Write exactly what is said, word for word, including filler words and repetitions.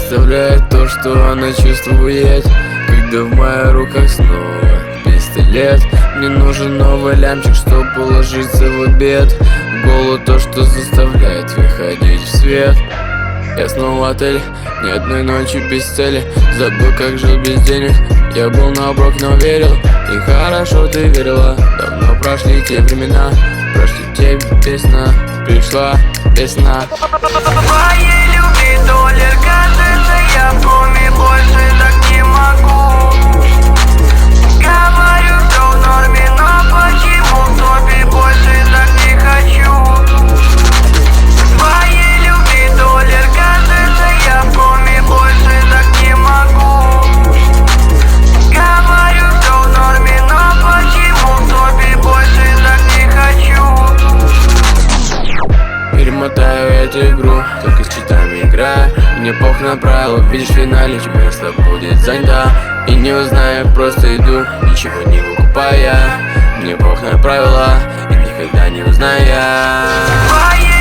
представляет то, что она чувствует, когда в моих руках снова пистолет. Мне нужен новый лямчик, чтоб уложиться в обед. В голову то, что заставляет выходить в свет. Я снова отель, ни одной ночи без цели. Забыл, как жил без денег. Я был наоборот, но верил. И хорошо ты верила. Давно прошли те времена, прошли те песня. Пришла весна. Твоей любви доллар, кажется, я в коме, больше так не могу. Говорю, все в норме, но почему в топе больше так не хочу? Твоей любви доллар, кажется, я в коме, больше так не могу. Говорю, все в норме, но почему в топе больше так не хочу? Перемотаю эту игру, только с читами играю. Мне пох на правила, видишь, в финале место будет занято. И не узнаю, просто иду, ничего не выкупая. Мне пох на правила, и никогда не узнаю.